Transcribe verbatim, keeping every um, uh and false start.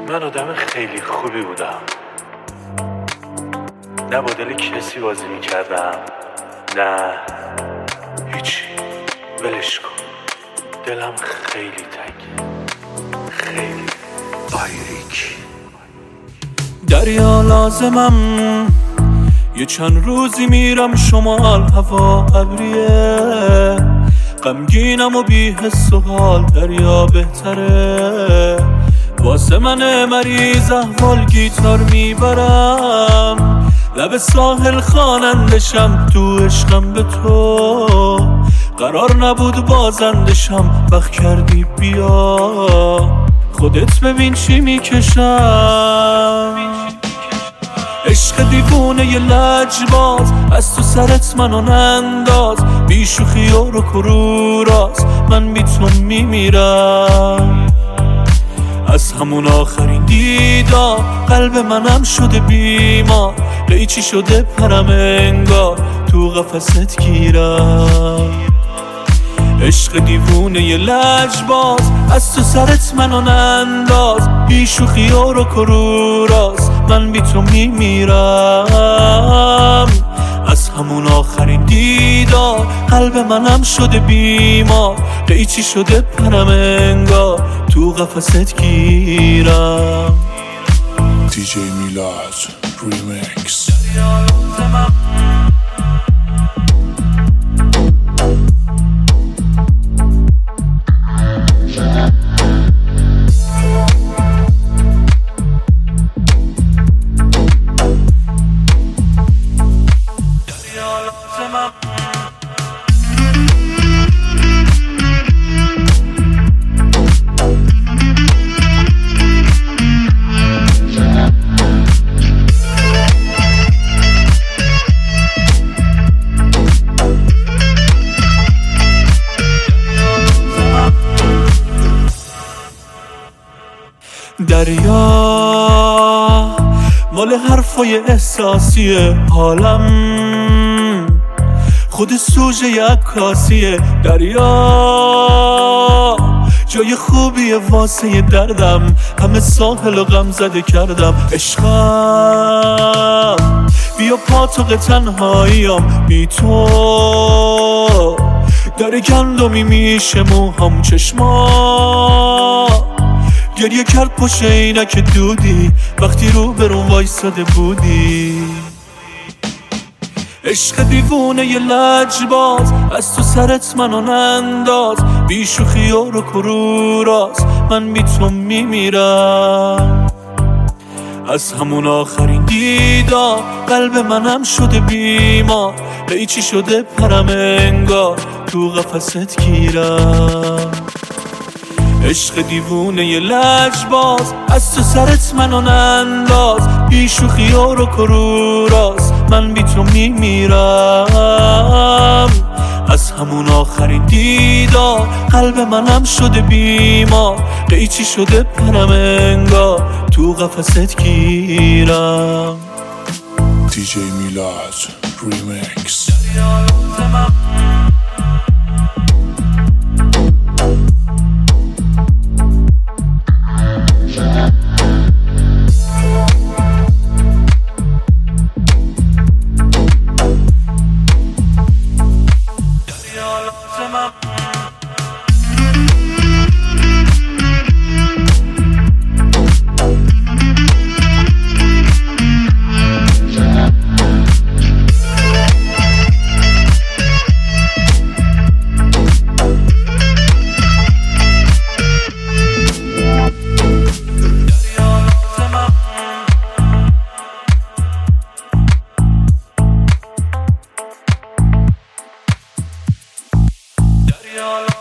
من آدم خیلی خوبی بودم، نه با دل کسی بازی میکردم، نه هیچی، ولش کن. دلم خیلی تنگه، خیلی باریک. دریا لازمم، یه چند روزی میرم شمال، هوا ابریه، غمگینم و بی حس و حال، دریا بهتره. واسه من مریض احوال گیتار میبرم، لب ساحل خوانندشم، تو عشقم به تو قرار نبود بازندشم. وقت کردی بیا خودت ببین چی میکشم. عشق دیوونه یه لجباز، از تو سرت منو ننداز، بی شوخی و رو کروراز، من بی تو میمیرم. از همون آخرین دیدار قلب منم شده بیمار، قیچی شده پرم انگار تو قفست گیرم. عشق دیوونه یه لجباز، از تو سرت منو ننداز، بی شوخی و رو کروراز، من بی تو میمیرم. از همون آخرین دیدار قلب منم شده بیمار، قیچی شده پرم انگار تو قفست گیرم. دی جی میلاد ریمیکس. دریا مال حرفای احساسیه، حالم خود سوژه عکاسیه. دریا جای خوبیه واسه دردم، همه ساحل و غم زده کردم. عشقم بیا پاتوق تنهاییم، بی تو در گندمی میشه موهام، چشما گریه کرد پشت عینک دودی وقتی رو برون وایساده بودی. عشق دیوونه یه لجباز، از تو سرت منو ننداز، بی شوخی و رو کروراز، من بی تو میمیرم. از همون آخرین دیدار قلب منم شده بیمار، قیچی شده پرم انگار تو قفست گیرم. عشق دیوونه یه لجباز، از تو سرت منو ننداز، بی شوخی و رو کروراز، من بی تو میمیرم. از همون آخرین دیدار قلب منم شده بیمار، قیچی شده پرم انگار تو قفست گیرم. دی جی میلاد ریمیکس. دریا